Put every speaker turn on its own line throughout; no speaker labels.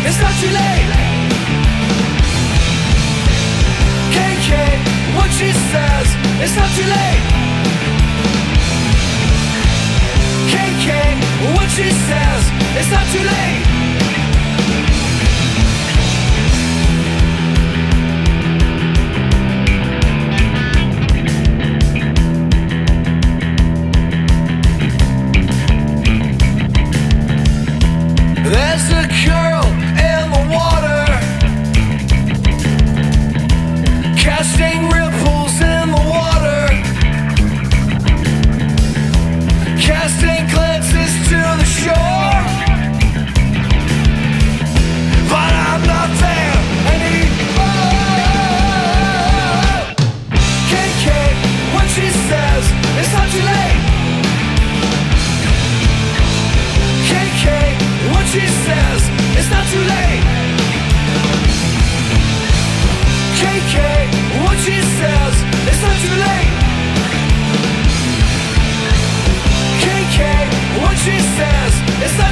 it's not too late. KK, what she says, it's not too late. KK, what she says, it's not too late. There's a girl in the water, casting ripples in the water, casting glances to the shore. But I'm not there anymore. KK, what she says, it's not too late. KK, what she says, it's not too late. KK, what she says, it's not too late. KK, what she says, it's not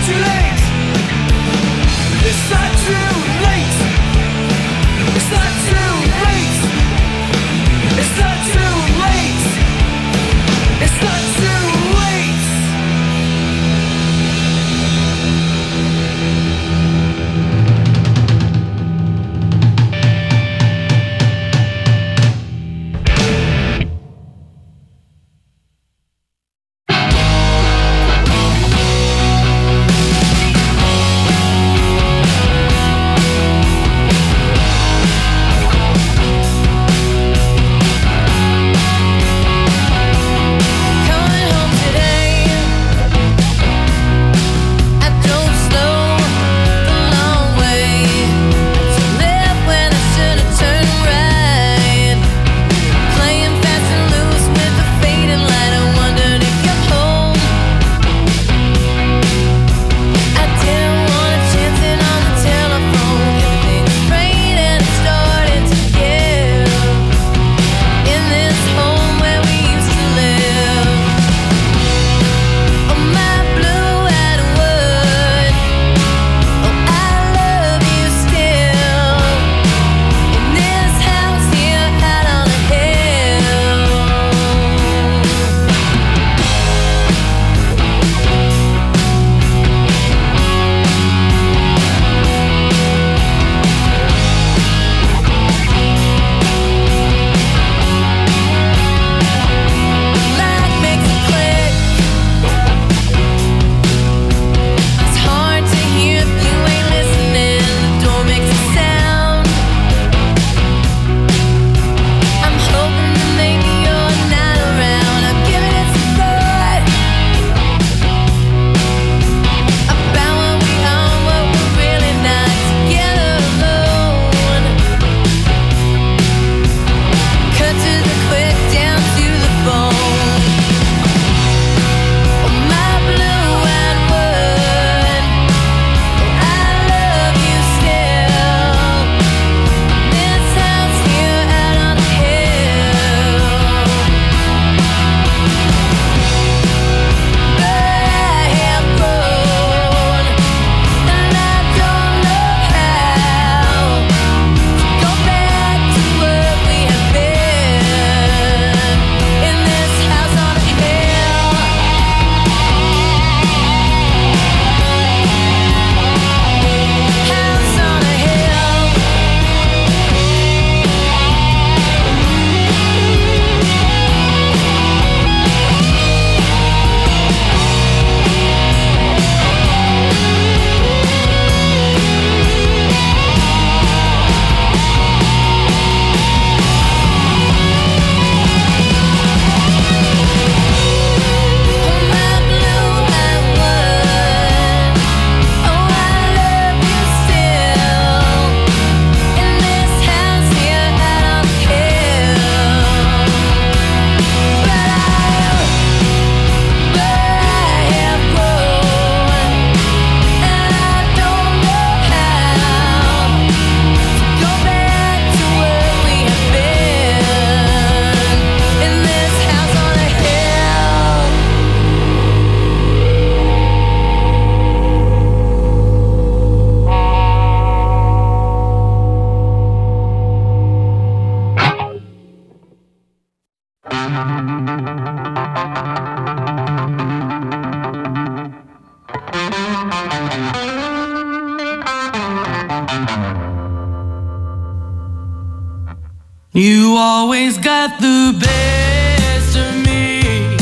You always got the best of me.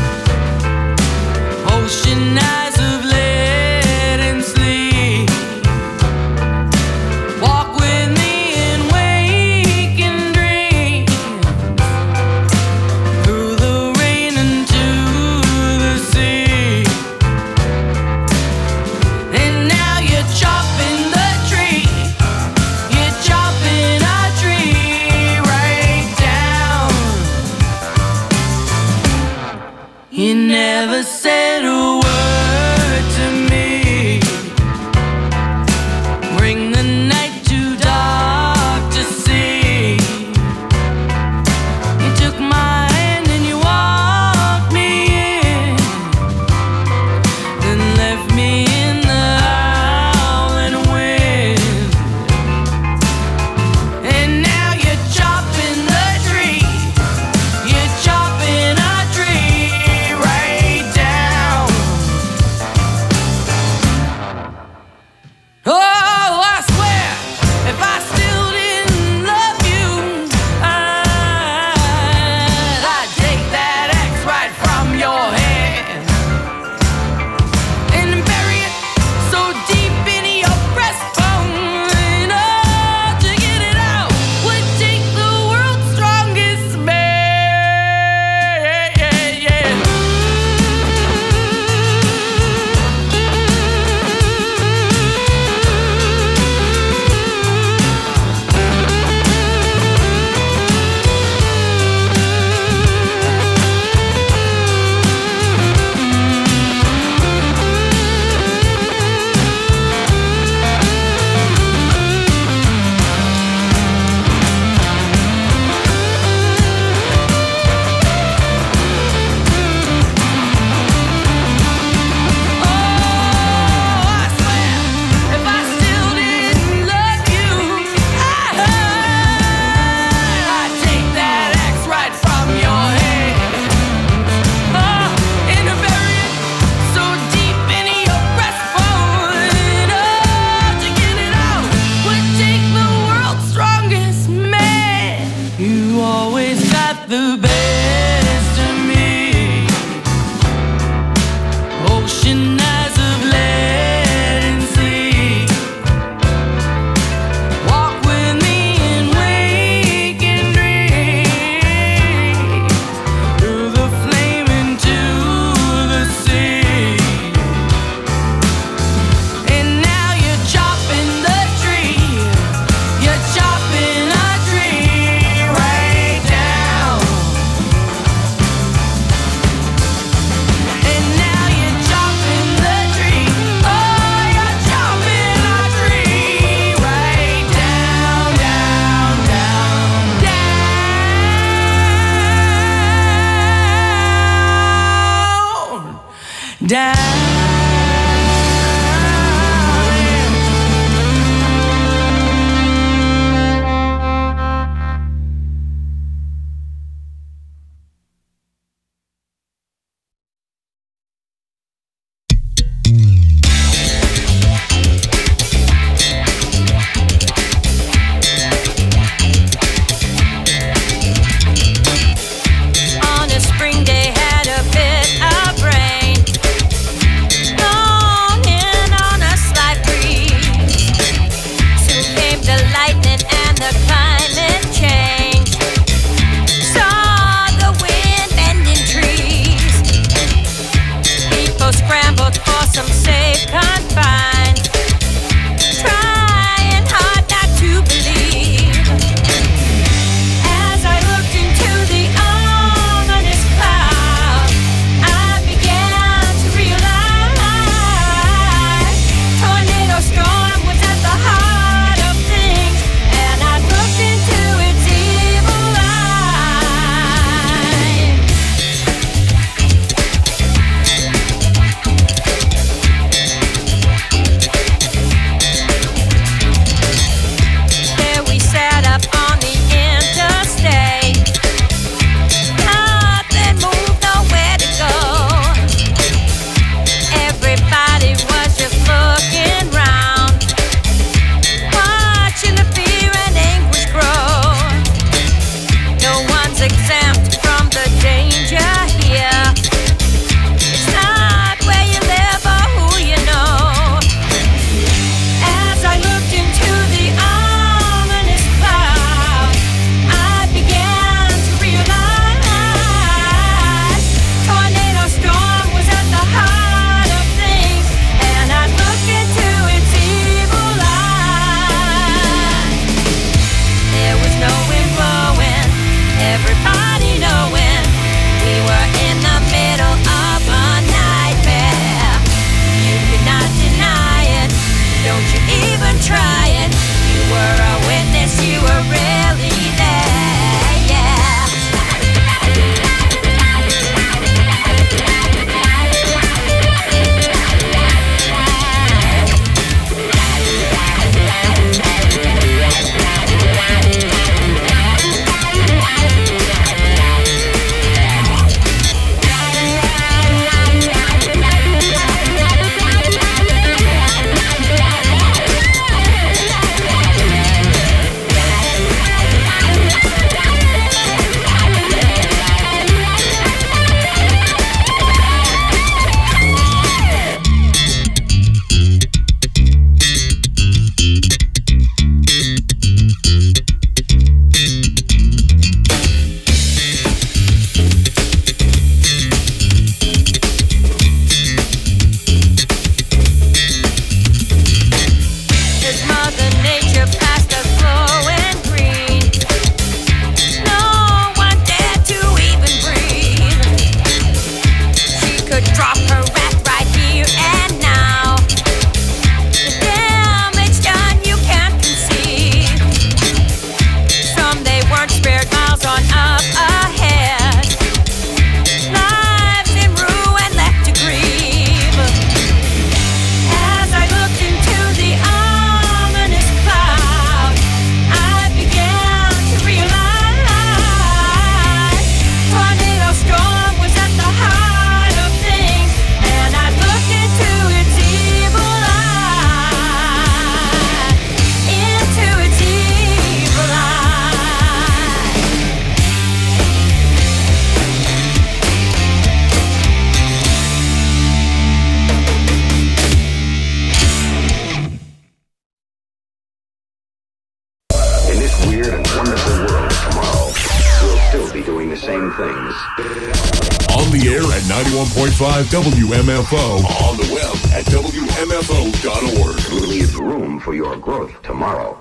Ocean eyes of lead and sleep. Walk with me and wake and dream. Through the rain into the sea. And now you're chopping the tree. You're chopping a tree right down
same things.
On the air at 91.5 WMFO. On the web at WMFO.org.
Leave room for your growth tomorrow.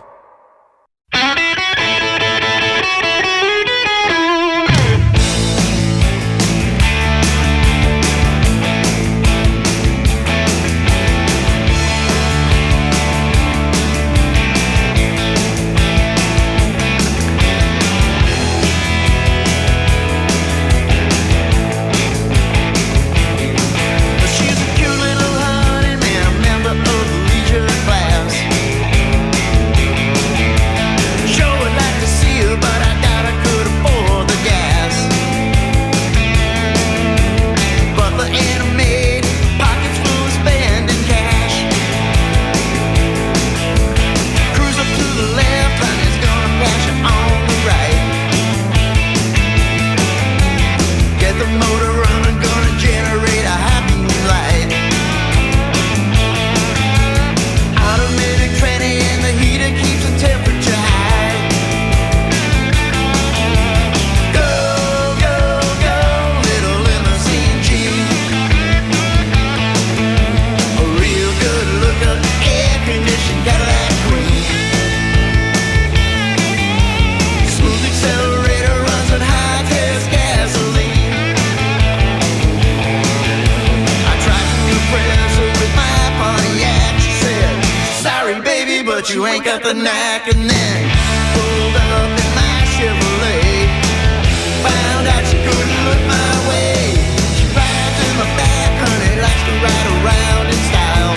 You ain't got the knack, and then pulled up in my Chevrolet. Found out she couldn't look my way. She rides in the back, honey, likes to ride around in style.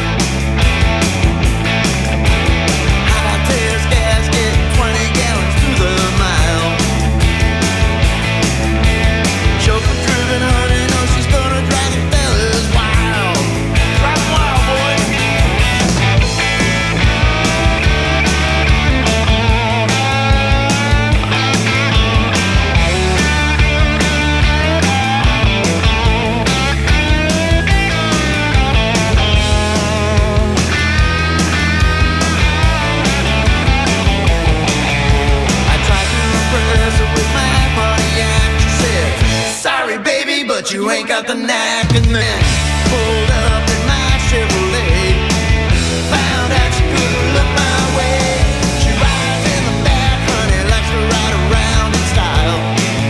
High test gasket, 20 gallons to the mile. Chauffeur driven, honey, knows she's gonna drive the fellas wild. Drive wild, boy. But you ain't got the knack, and then pulled up in my Chevrolet. Found out she couldn't look my way. She rides in the back, honey, likes to ride around in style.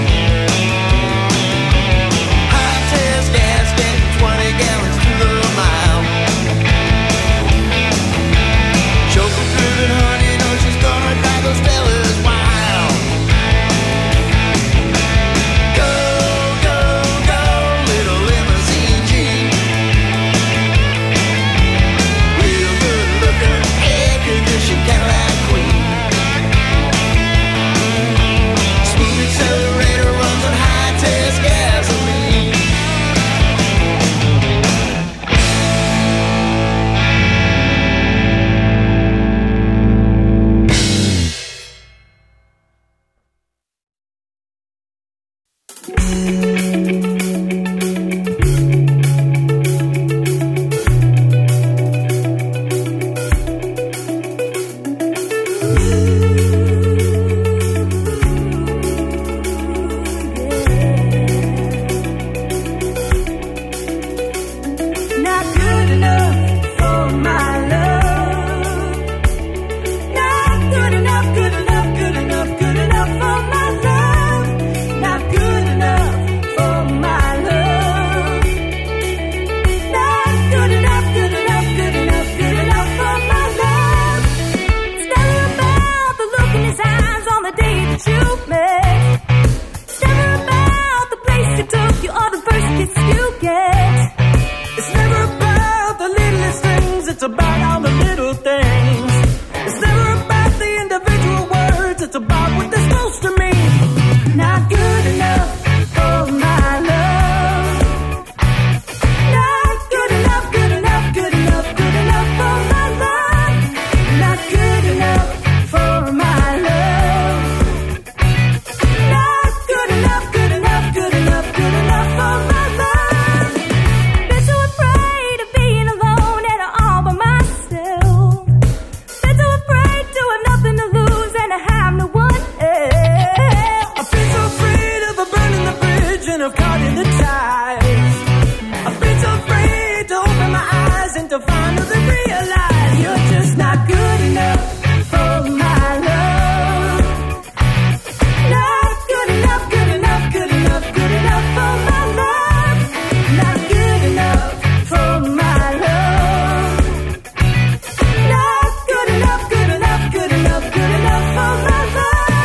High test gasket, 20 gallons to the mile. Chauffeur driven, honey, knows she's gonna drive those fellas wild.
finally realize you're just not good enough for my love. Not good enough, good enough, good enough, good enough for my love. Not good enough for my love. Not good enough, good enough, good enough, good enough for my love.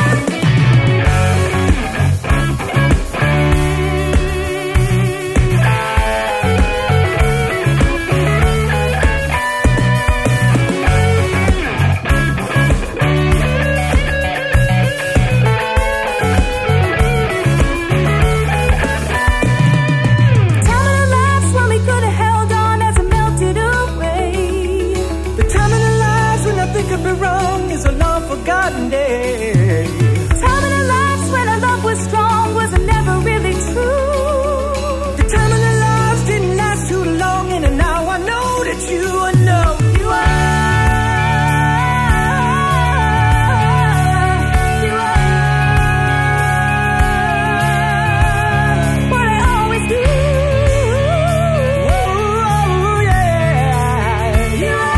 Is a long-forgotten day. Tell me the lives when our love was strong wasn't never really true. The time of the lives didn't last too long, and now I know that you know you are. You are what I always do. Oh, yeah. You are.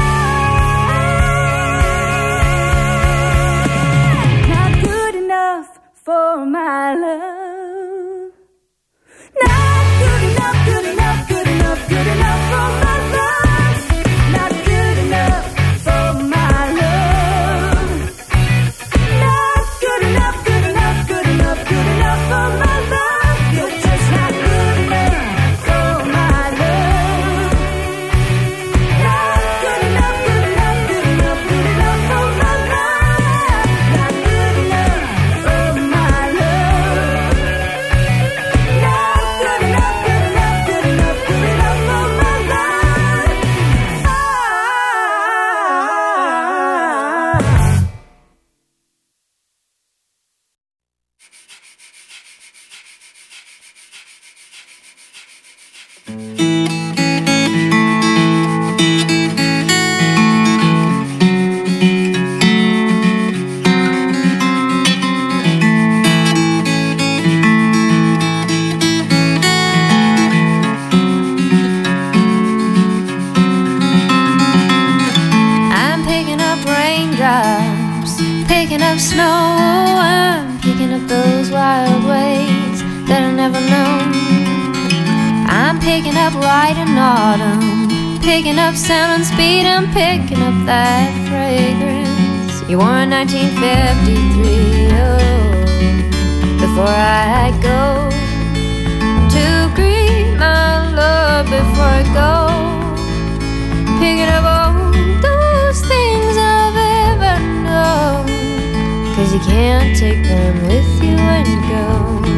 For my love. Not good enough, good enough, good enough, good enough for my love. Not good enough for my love. Not good enough, good enough, good enough, good enough for my love. You're just not good enough for my love. Not good enough, good enough, good enough, good enough for my love. Not good enough for my love. Not good enough, good enough, good enough, good enough for my love.
I'm picking up raindrops, picking up snow. I'm picking up those wild ways that I never known. I'm picking up light and autumn, picking up sound and speed. I'm picking up that fragrance you wore in 1953. Oh, before I go to greet my love, before I go, picking up all those things I've ever known, 'cause you can't take them with you when you go.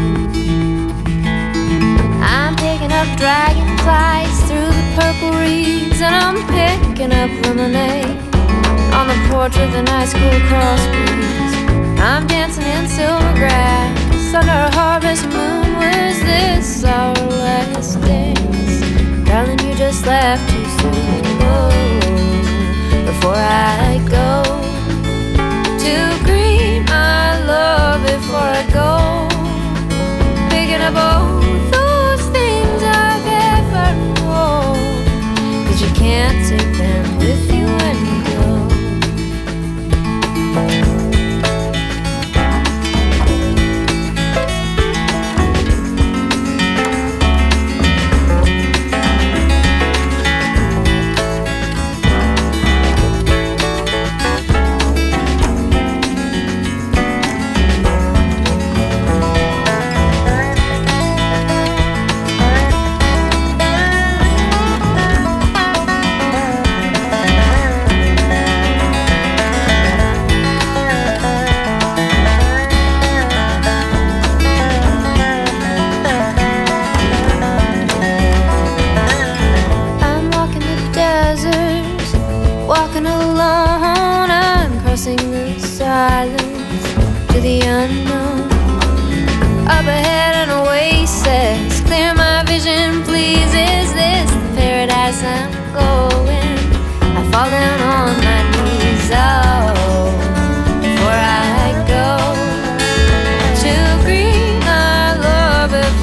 I'm picking up dragonflies through the purple reeds, and I'm picking up lemonade on the porch with an ice cool cross breeze. I'm dancing in silver grass under a harvest moon. Was this our last dance? Darling, you just left too soon. Oh, before I go to greet my love, before I go, picking up all those things I've ever known, 'cause you can't take them with you when you go.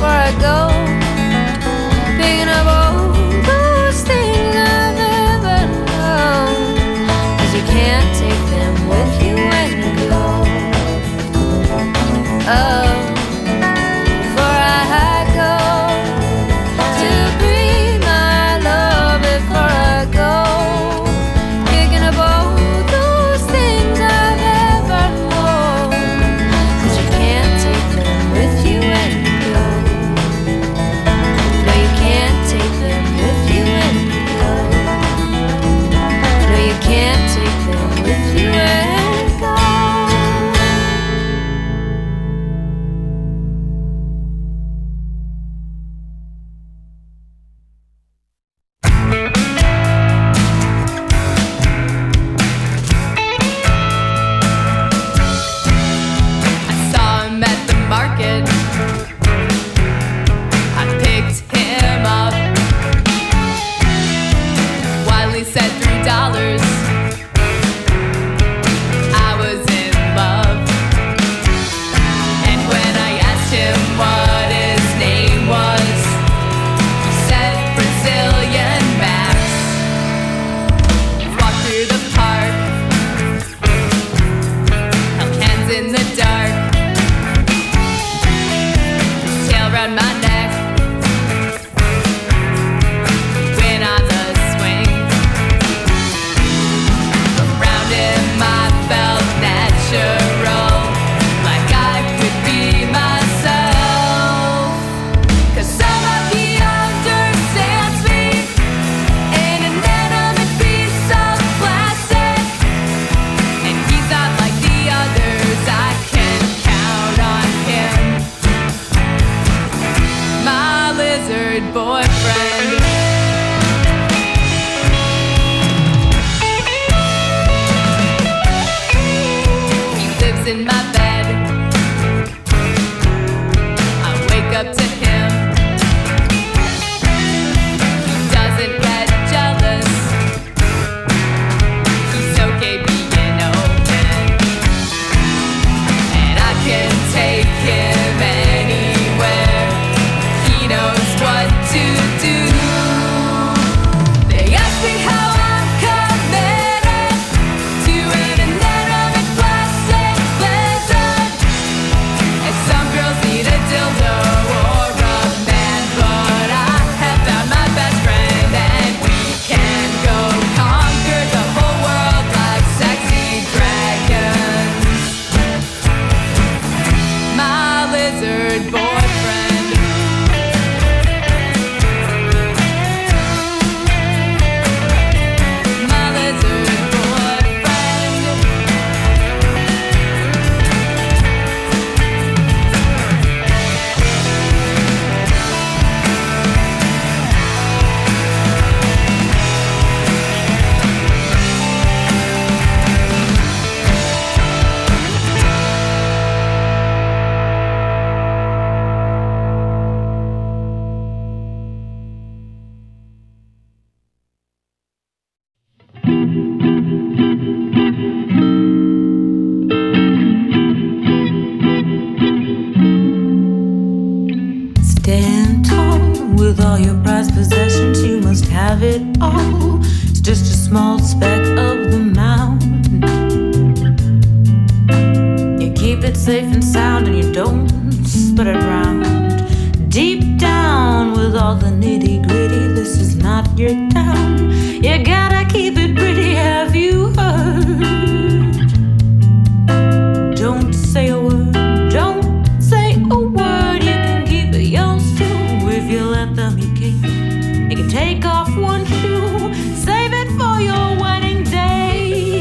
Picking up all those things I've ever
safe and sound and you don't spread it around. Deep down with all the nitty gritty, this is not your town. You gotta keep it pretty, have you heard? Don't say a word, don't say a word. You can keep it yours too if you let them. You can take off one shoe, save it for your wedding day.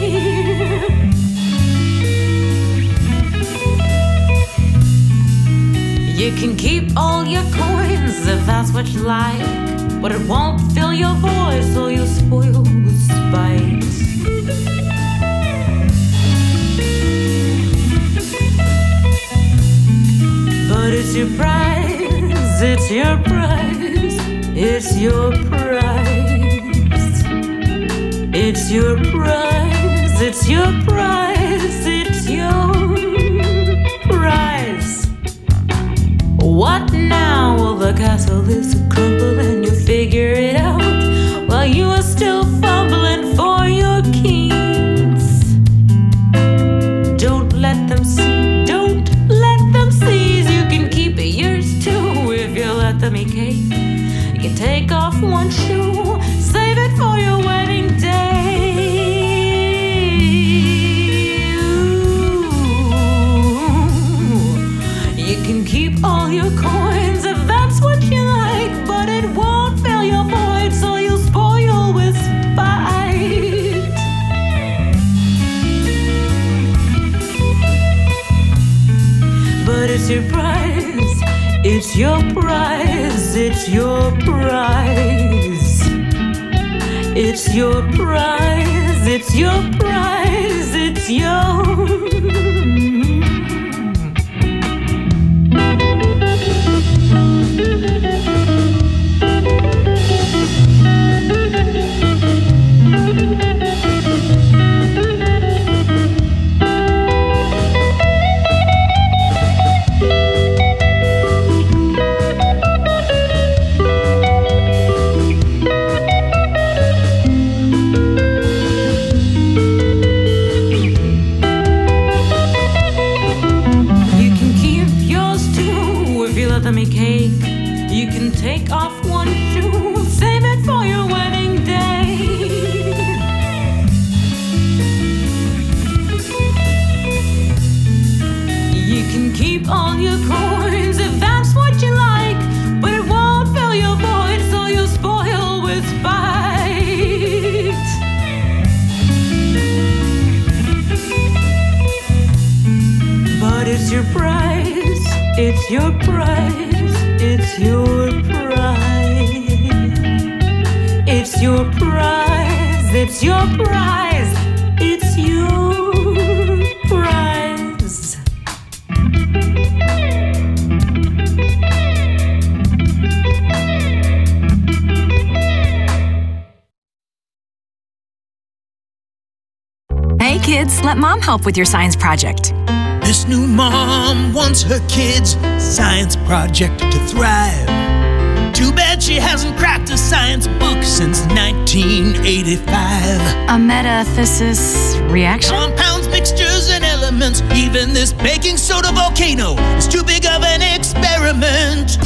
You can keep all your coins if that's what you like, but it won't fill your voice, so you'll spoil with spite. But it's your prize, it's your prize, it's your prize. It's your prize, it's your prize, it's your prize. What now? Well, the castle is crumbled and you figure it out while you are still fumbling for your keys. Don't let them see, don't let them seize. You can keep it yours too if you let them eat cake. You can take off one shoe, save it for your wedding day. You can keep all your coins if that's what you like, but it won't fill your void, so you'll spoil with spite. But it's your prize, it's your prize, it's your prize. It's your prize, it's your prize, it's your. You can take off one shoe, save it for your wedding day. You can keep all your coins if that's what you like, but it won't fill your void, so you'll spoil with spite. But it's your prize, it's your prize. It's your prize. It's your prize. It's your prize. It's your prize.
Hey kids, let mom help with your science project.
This new mom wants her kids' science project to thrive. Too bad she hasn't cracked a science book since 1985.
A metathesis reaction?
Compounds, mixtures, and elements. Even this baking soda volcano is too big of an experiment.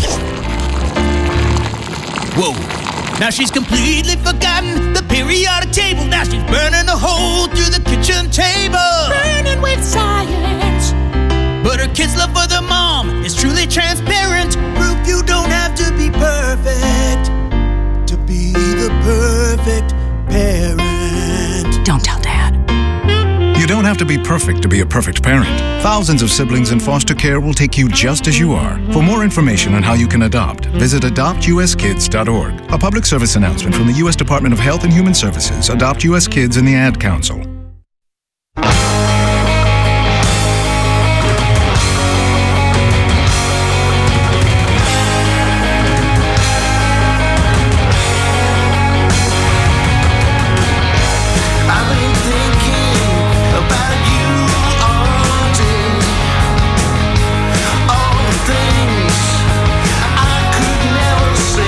Whoa. Now she's completely forgotten the periodic table. Now she's burning a hole through the kitchen table. Burning with science. But her kids' love for the mom is truly transparent. Proof you don't have to be perfect to be the perfect parent.
Don't tell Dad.
You don't have to be perfect to be a perfect parent. Thousands of siblings in foster care will take you just as you are. For more information on how you can adopt, visit adoptuskids.org. A public service announcement from the U.S. Department of Health and Human Services, Adopt U.S. Kids, and the Ad Council.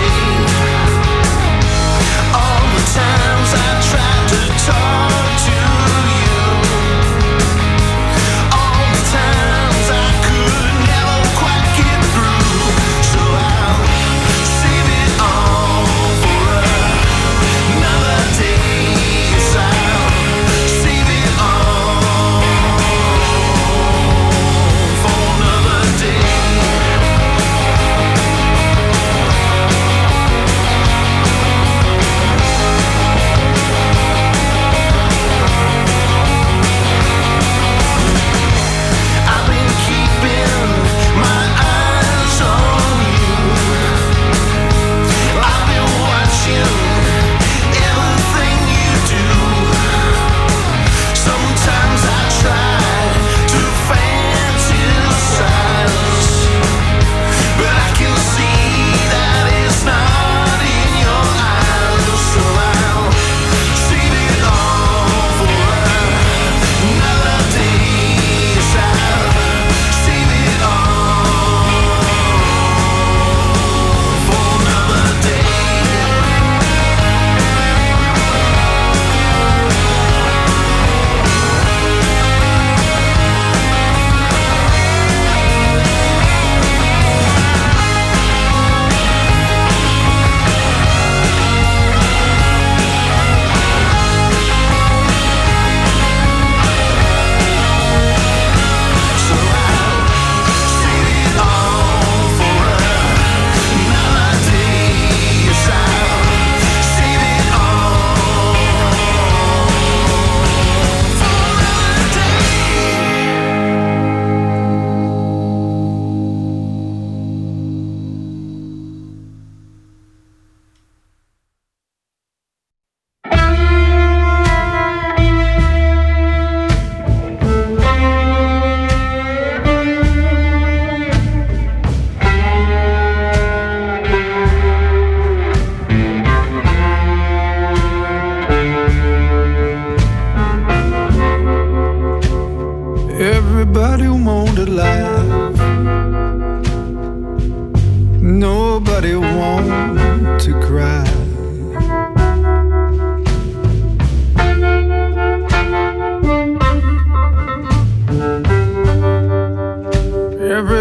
Times I tried to talk to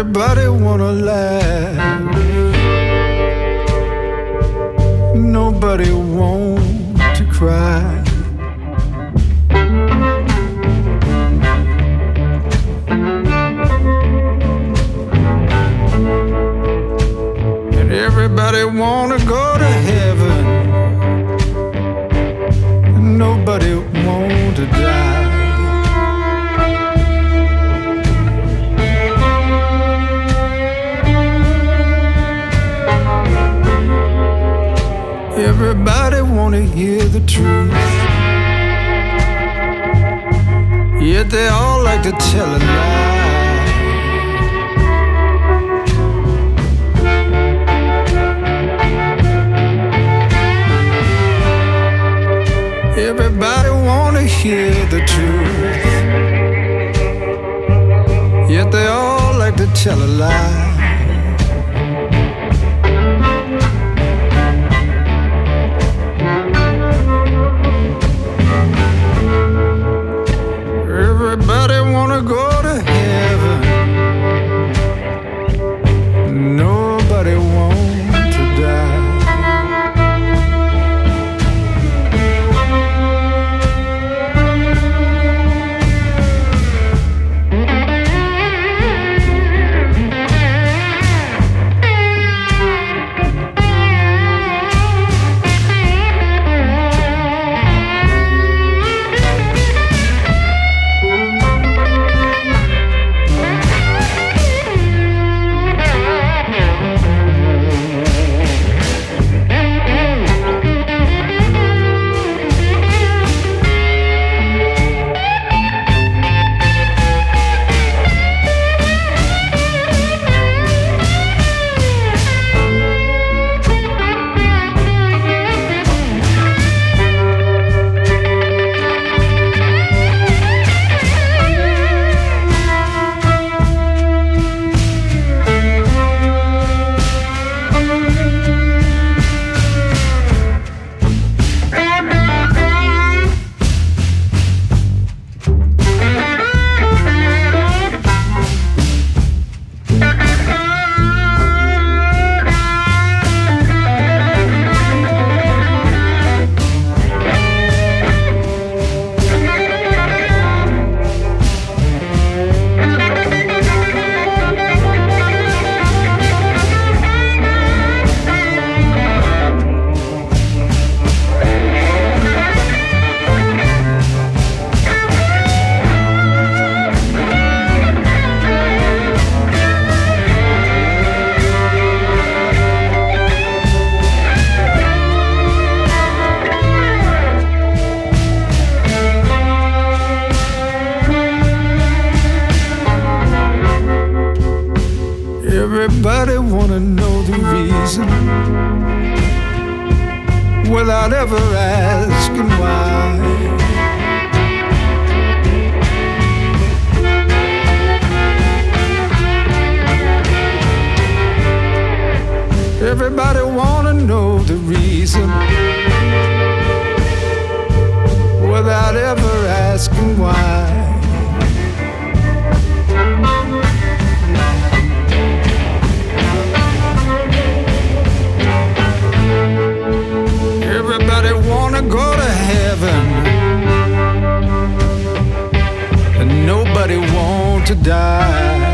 Everybody wanna laugh, nobody want to cry. And everybody wanna go to heaven, and nobody want to die. Everybody wanna hear the truth, yet they all like to tell a lie. Everybody wanna hear the truth, yet they all like to tell a lie. Everybody wanna go to heaven, nobody want to die. Everybody wanna know the reason without ever asking why. Everybody wanna know the reason without ever asking why. Everybody wanna go to heaven, and nobody want to die.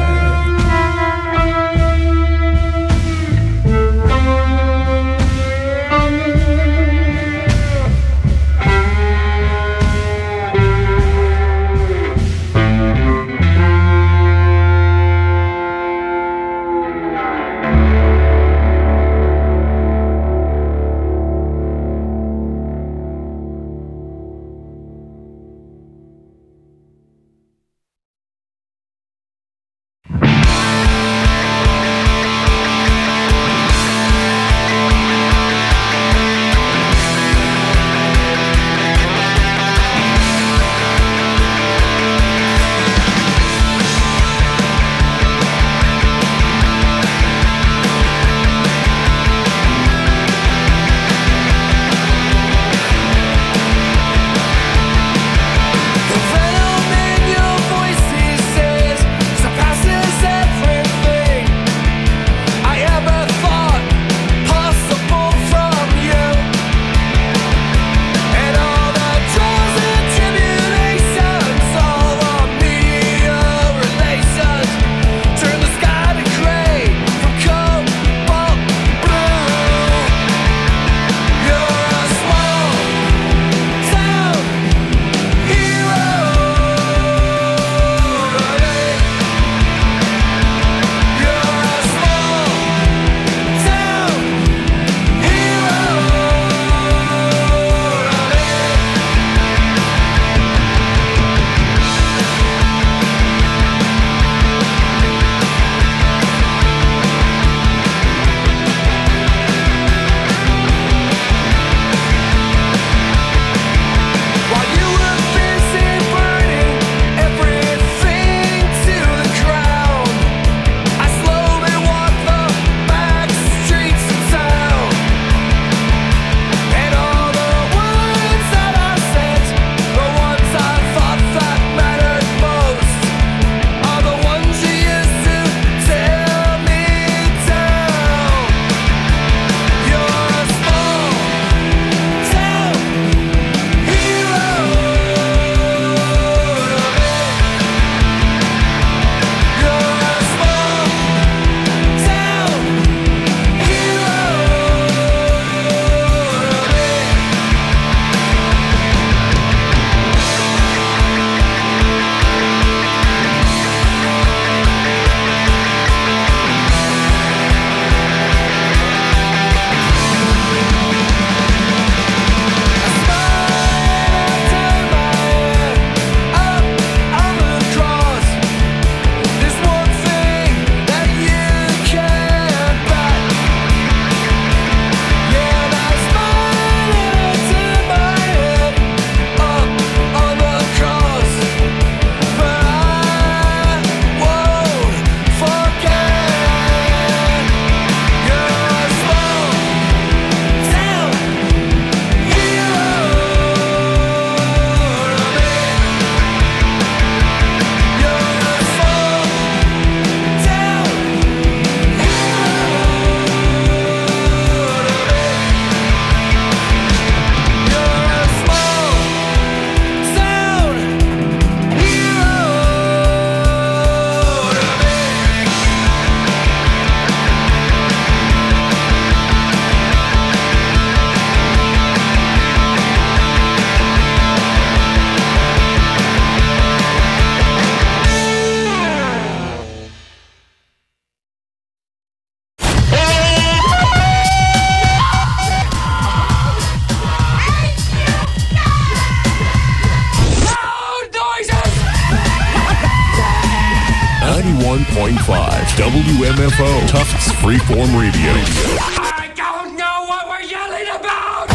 WMFO, Tufts Freeform Radio.
I don't know what we're yelling about!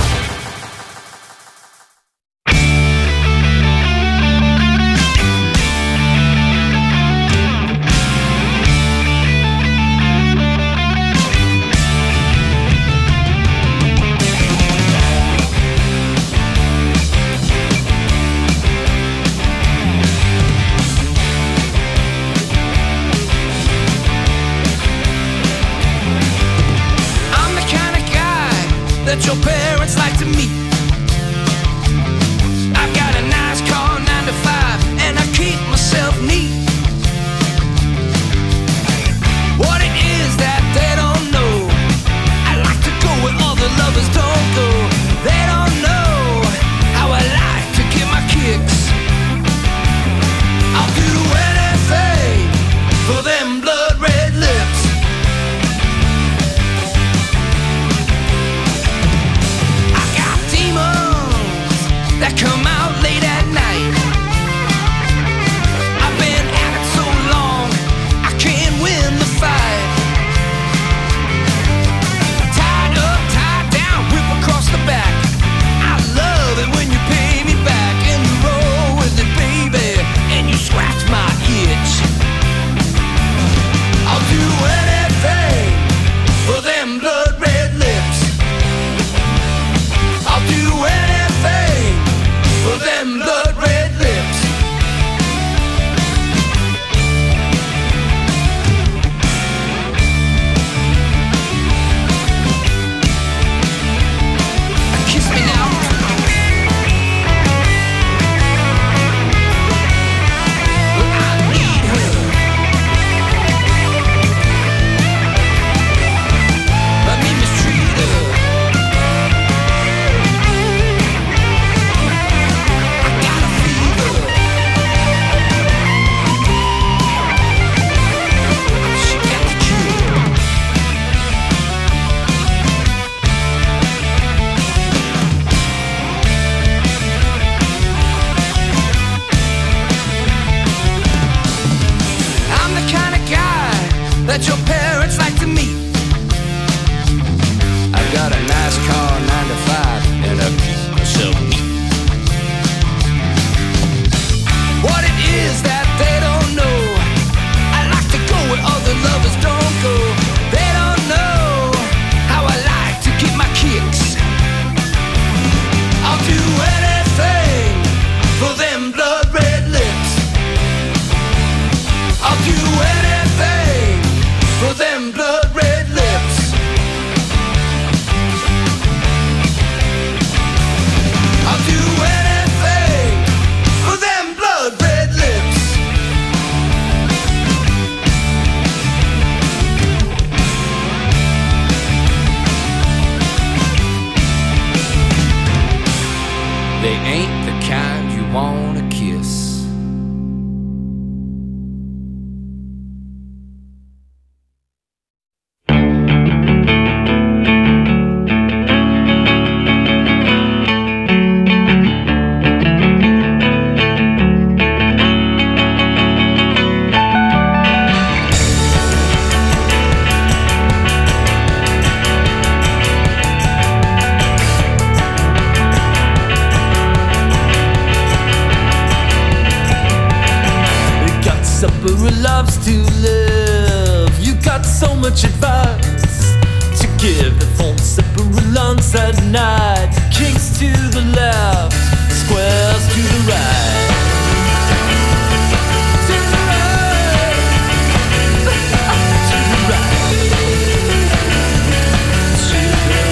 That your parents like to meet. I've got a nice car, 9 to 5, and I keep myself neat. What it is that they don't know, I like to go where other lovers don't go. They don't know how I like to get my kicks. I'll do anything for them blood red lips. That come out late at night. I've been at it so long, I can't win the fight. Tied up, tied down, whip across the back. I love it when you pay me back and you roll with it, baby, and you scratch my itch. I'll do anything for them blood red lips. I'll do anything for them blood red lips. Kiss me now. I need her. Let me mistreat her. That your parents like to meet. I've got a nice car, 9 to 5, and I keep myself neat. What it is that they don't know, I like to go where other lovers don't go. They don't know how I like to get my kicks. I'll do anything for them blood red lips. I'll do anything for them blood red lips. I'll do anything for them blood red lips. They ain't the kind you wanna kiss. Loves to live. You got so much advice to give. The phone separate lunch at night. Kings to the left, squares to the right. To the right. To the right. To the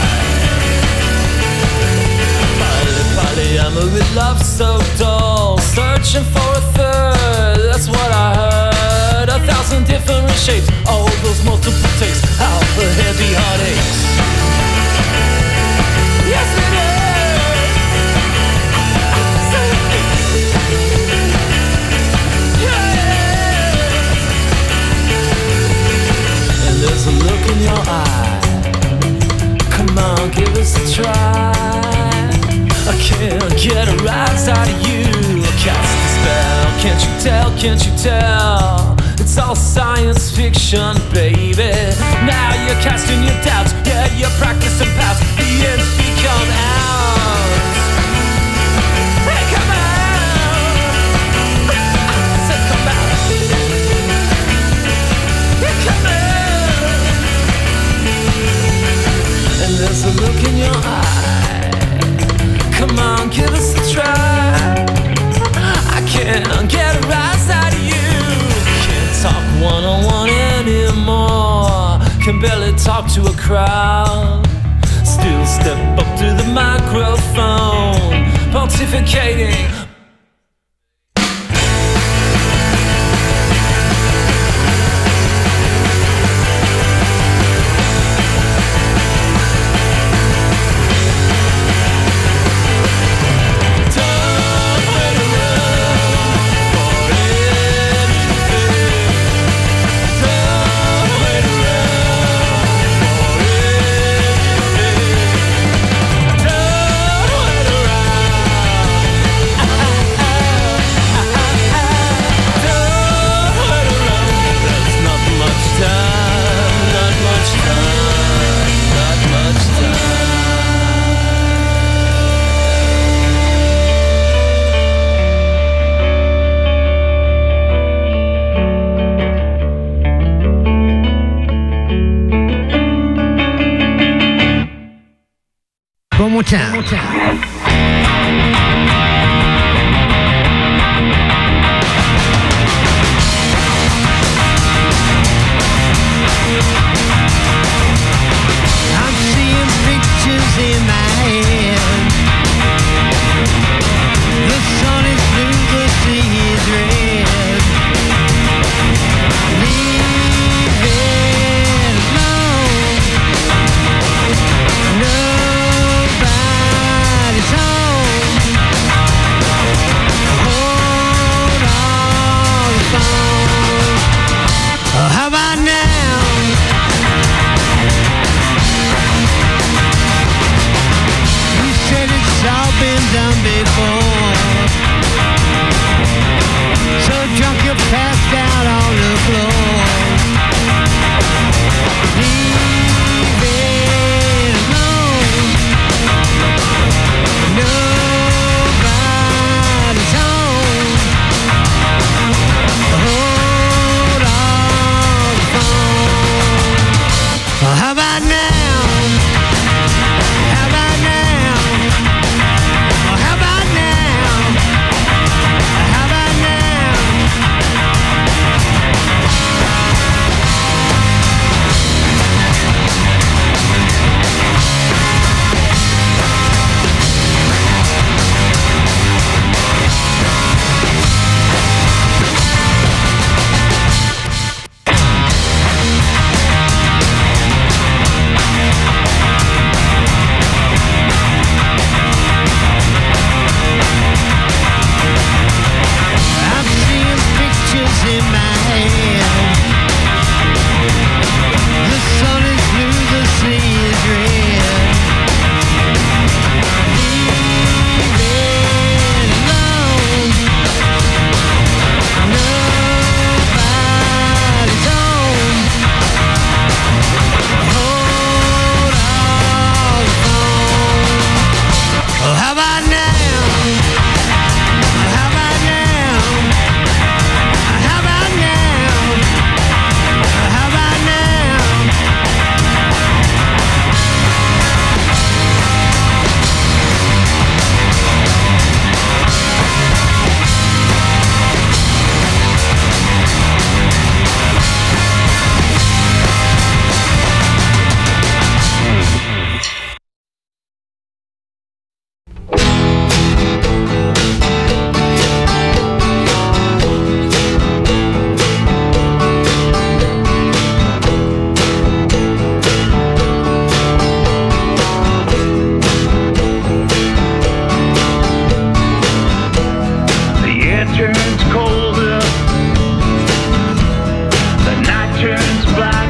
right. Polyamory love so dull. Searching for a third. That's what I heard. 1,000 different shapes. All those multiple takes. How the heavy heartaches. Yes it is. Yeah. And there's a look in your eye. Come on, give us a try. I can't get a rise out of you. Cast a spell, can't you tell, can't you tell? It's
It's all science fiction, baby. Now you're casting your doubts, yeah, you're practicing past. The ends become ours. Hey, come out! I said come out. Hey, come out! And there's a look in your eye. Come on, give us a try. I can't get a rise out of you. Talk one-on-one anymore. Can barely talk to a crowd. Still step up to the microphone, pontificating.
One more time. I'm seeing pictures in my head. The sun is blue, the sea is red. Leave it alone. Nobody's home. Hold on the phone. How about now? It's all been done before. So drunk you passed out on the floor. Leave it alone. Nobody's home. Hold on the phone. How about now? How about now? How about now? How about now? I'm seeing pictures in my head. The sun is blue, the sea is red. Leave it alone. Nobody's home. Hold on the phone. How about now? How about now? How about now? How about now?
The air turns colder, the night turns black.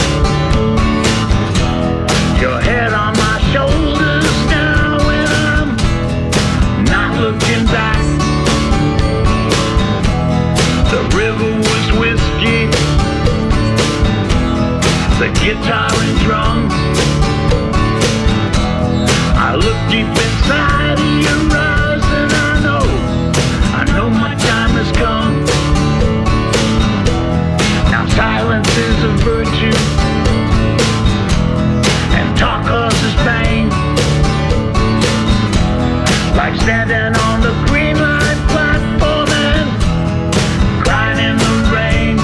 Your head on my shoulders now, and I'm not looking back. The river was whiskey,
guitar and drums. I look deep inside of your eyes and I know my time has come. Now silence is a virtue and talk causes pain. Like standing on the green line platform and crying in the rain.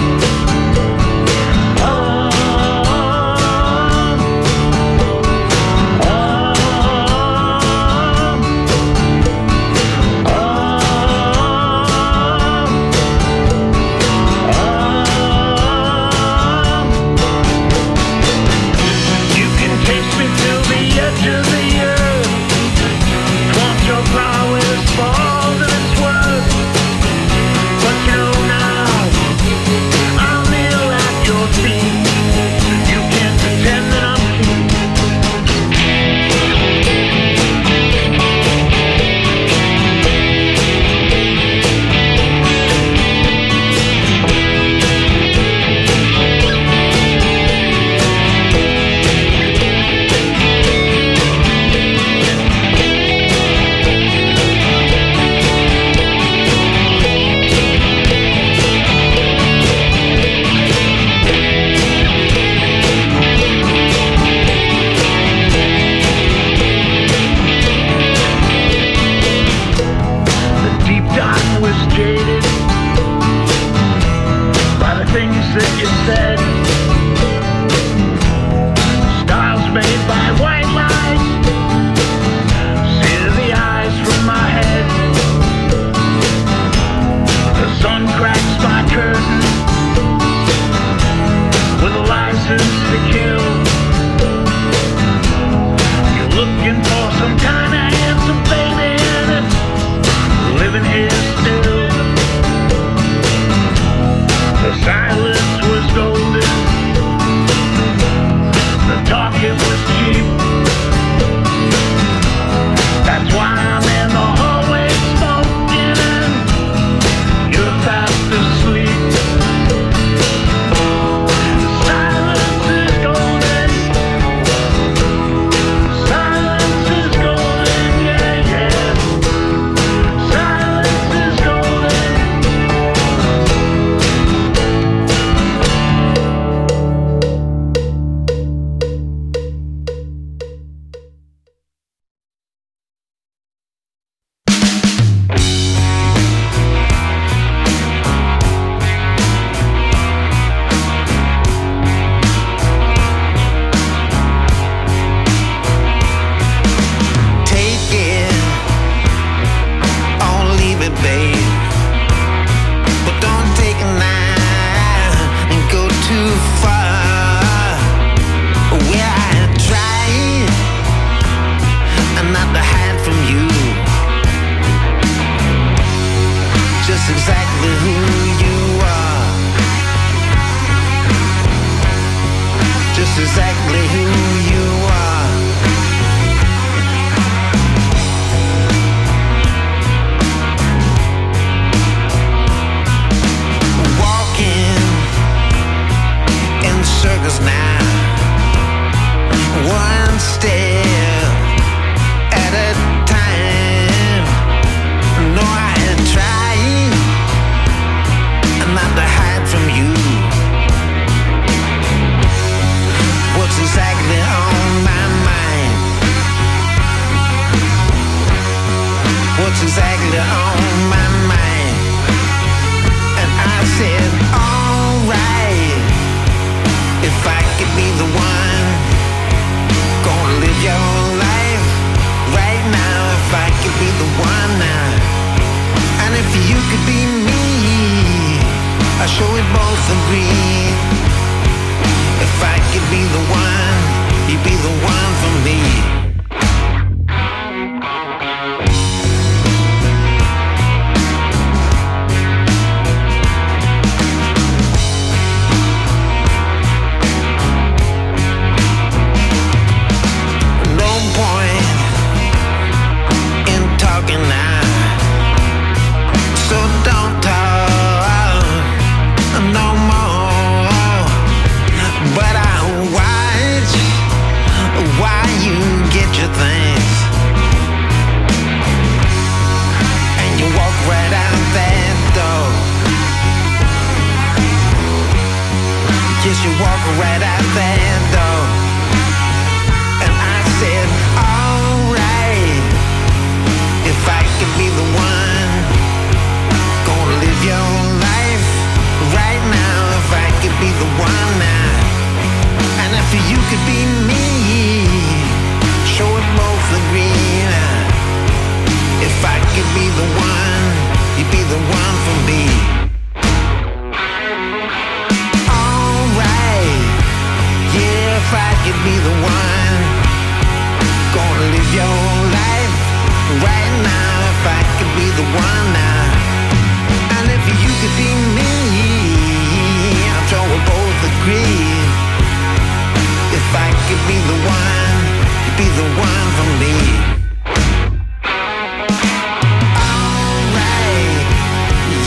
wound